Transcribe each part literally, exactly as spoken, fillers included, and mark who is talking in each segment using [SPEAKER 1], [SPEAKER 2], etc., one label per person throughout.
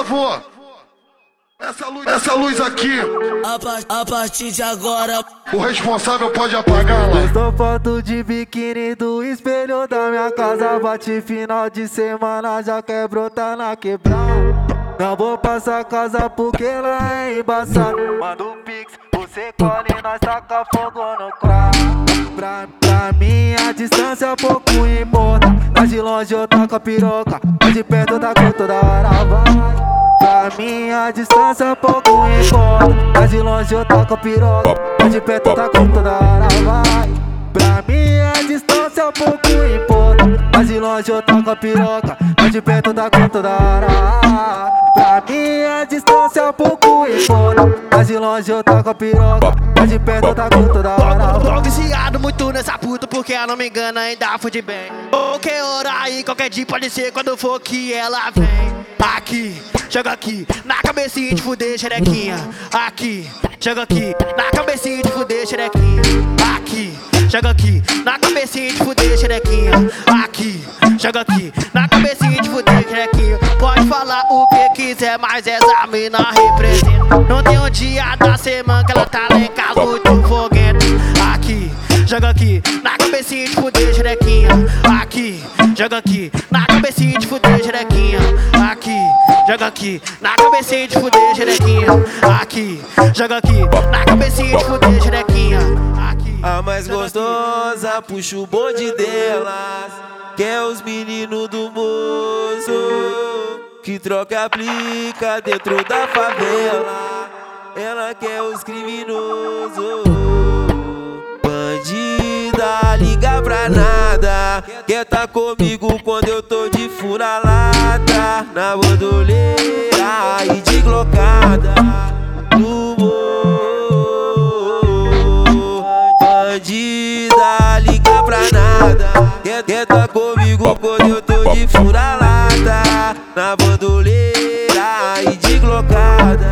[SPEAKER 1] favor. Essa luz, essa luz aqui.
[SPEAKER 2] A, pa a partir de agora,
[SPEAKER 1] o responsável pode apagar lá.
[SPEAKER 3] Postou foto de biquíni do espelho da minha casa. Bate final de semana, já quer brotar na quebrada. Não vou passar casa porque ela é embaçada. Manda um pix, você colhe e nós taca fogo no quarto. Pra, pra mim a distância pouco importa. Mas de longe eu taco a piroca, mas de perto eu taco toda hora, vai. Pra mim a distância pouco importa. Mas de longe eu taco a piroca, mas de perto eu taco toda hora, vai. Pra mim a distância pouco importa. Mas de longe eu taco a piroca, mas de perto eu taco toda hora. Pra mim a distância pouco importa. Mas de longe eu taco a piroca, mas de perto eu taco toda hora.
[SPEAKER 4] Tô viciado muito nessa puta porque ela não me engana, ainda fui de bem. Qualquer hora aí, qualquer dia pode ser quando for que ela vem. Aqui, chega aqui, na cabecinha de fuder xerequinha. Aqui, chega aqui, na cabecinha de fuder xerequinha. Aqui, chega aqui, na cabecinha de fuder xerequinha. Aqui, chega aqui, na cabecinha de fuder xerequinha. Pode falar o que quiser, mas essa mina representa. Não tem um dia da semana que ela tá lá em casa muito foguenta. Aqui, chega aqui, na cabecinha de fuder xerequinha. Aqui, chega aqui, na cabecinha de fuder xerequinha. Aqui, joga aqui, na cabecinha de fuder xerequinha. Aqui, joga aqui, na cabecinha de fuder xerequinha. Aqui,
[SPEAKER 5] a mais gostosa puxa o bonde delas, que é os meninos do moço, que troca e aplica dentro da favela. Ela quer os criminosos. Bandida, liga pra nada, quer tá comigo quando eu tô de fura-lata, na bandoleira e de glocada no morro. Bandida, liga pra nada, quer, quer tá comigo quando eu tô de fura-lata, na bandoleira e de glocada.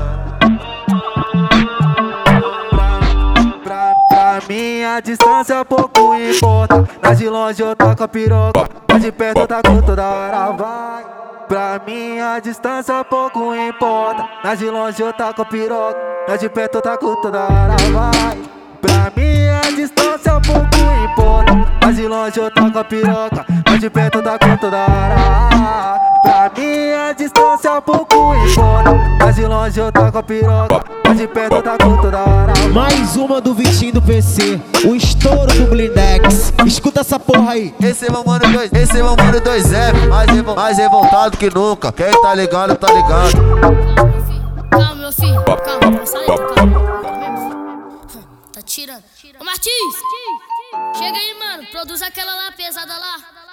[SPEAKER 3] Pra mim a distância pouco importa. Mas de longe eu taco a piroca, mas de perto eu taco toda hora, vai. Pra mim a distância pouco importa. Mas de longe eu taco a piroca, mas de perto eu taco toda hora, vai. Pra mim a distância pouco importa. Mas de longe eu taco a piroca, mas de perto eu taco toda hora. Pra mim a distância pouco importa. Mas de longe eu taco a piroca, mas de perto eu taco toda hora.
[SPEAKER 6] Mais uma do Vitinho do P C, o estouro do Blindex. Escuta essa porra aí.
[SPEAKER 7] Esse é meu mano dois, esse é meu mano dois F, mais, revo, mais revoltado que nunca. Quem tá ligado, tá ligado.
[SPEAKER 8] Calma, meu filho, calma, passa aí, calma. Calma, meu filho. Tá tirando. Ô Martins, chega aí, mano, produz aquela lá pesada lá.